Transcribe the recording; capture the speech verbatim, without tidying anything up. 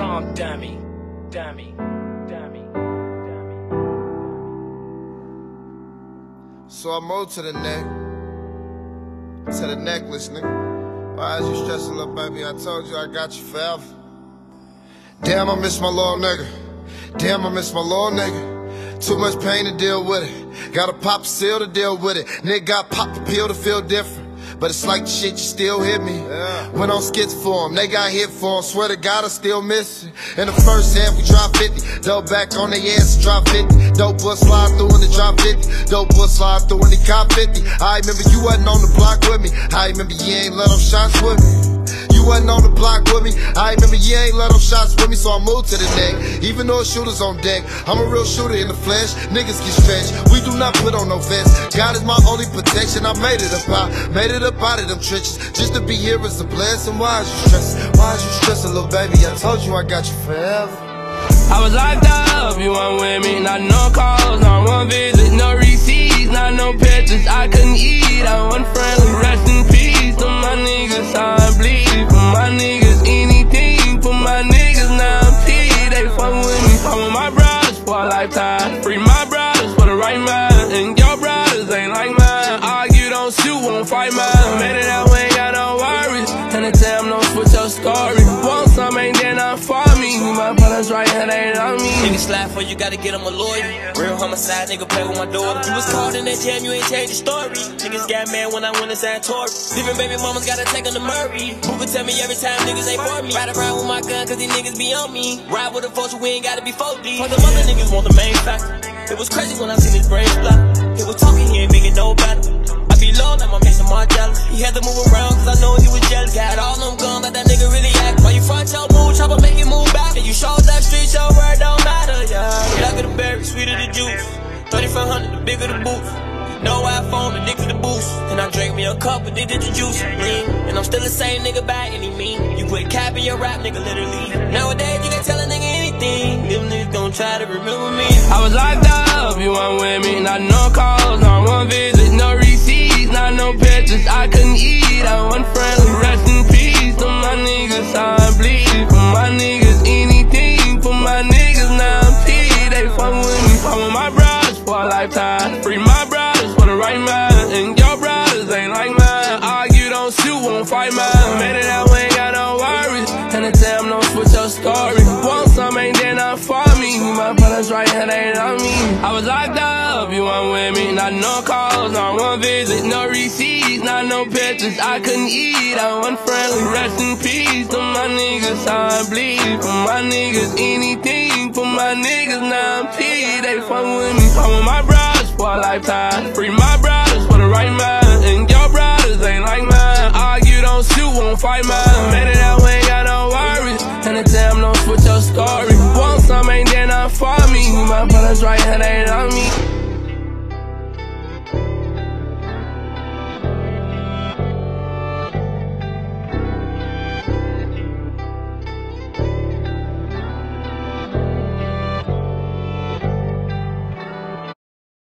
song, dummy, dummy, dummy, dummy. So I moved to the neck, to the necklace, nigga. Why is you stressing, little baby? I told you I got you forever. Damn, I miss my little nigga. Damn, I miss my little nigga. Too much pain to deal with it. Gotta pop a seal to deal with it. Nigga got popped the pill to feel different. But it's like the shit, you still hit me. Yeah. Went on skits for him, they got hit for him. Swear to God, I still miss it. In the first half, we dropped fifty. Dope back on their ass, drop fifty. Dope boy slide through in the drop fifty. Dope boy slide through in the cop fifty. I remember you wasn't on the block with me. I remember you ain't let them shots with me. You wasn't on the block with me. I remember you ain't let them shots with me, so I moved to the neck. Even though shooters on deck, I'm a real shooter in the flesh. Niggas get stretched, we do not put on no vest. God is my only protection, I made it up out, made it up out of them trenches. Just to be here is a blessing. Why is you stressing? Why is you stressing, little baby? I told you I got you forever. I was locked up, you weren't with me. Not no calls, not one visit, no receipts, not no pictures. I couldn't eat, I wasn't friendly. Rest in peace to my niggas, how I bleed. For my niggas, anything. For my niggas, now I'm P. They fuck with me, fuck with my brothers for a lifetime. Free my brothers for the right mind. And your brothers ain't like mine. Argue, don't shoot, won't fight mine. Made it that way, got no worries. And the time, don't switch your story. Want some, ain't there not for me. My brothers right here, they ain't on me. Niggas slide for you, gotta get them a lawyer. Real homicide, nigga play with my daughter. You was caught in that jam, you ain't changed the story. Niggas got mad when I went inside Tory. Different baby mamas gotta take them to Murray. Who could tell me every time niggas ain't for me? Ride around with my gun, cause these niggas be on me. Ride with a vulture, we ain't gotta be four D. Fuck them other niggas want the main factor. It was crazy when I seen his brains fly. He was talking, he ain't bigger no better. I be low, like my Mason Margiela. He had to move around, cause I know he was jealous. Got all them guns, like that nigga really act. Why you front your move, chopper make you move back. And you show that street, your word don't matter, yeah. Black of the berry, sweet of the juice. thirty-five hundred, the bigger the booth. No iPhone, addicted to boost. And I drank me a cup, addicted to juice. Mm. And I'm still the same nigga by any mean. You quit capping your rap, nigga, literally. Nowadays, you can tell a nigga anything. Them niggas gon' try to remember me. I was locked up, you weren't with me. Not no calls, not one visit, no receipts, not no pictures. I couldn't eat, I wasn't friendly. Rest in peace to my niggas, how I bleed. For my niggas, anything. For my niggas, now I'm P. They fuck with me, fuck with my brothers for a lifetime. Free my brothers for the right mind. And your brothers ain't like mine. Argue, don't shoot, won't fight mine. Made it that way, got no worries. And the time, don't switch your story. Want some, ain't there not for me. My brothers right here, they ain't on me. I was locked up, you weren't with me. Not no calls, not one visit, no receipts, not no pictures. I couldn't eat, I wasn't friendly. Rest in peace to my niggas, how I bleed. For my niggas, anything. For my niggas, now I'm P. They fuck with me, fuck with my brothers for a lifetime. Free my brothers for the right mind. And your brothers ain't like mine. Argue, don't shoot, won't fight mine. Made it that way, got no worries. And the time, don't switch your story. Want some, ain't there not for me. My brothers right here, they ain't on me.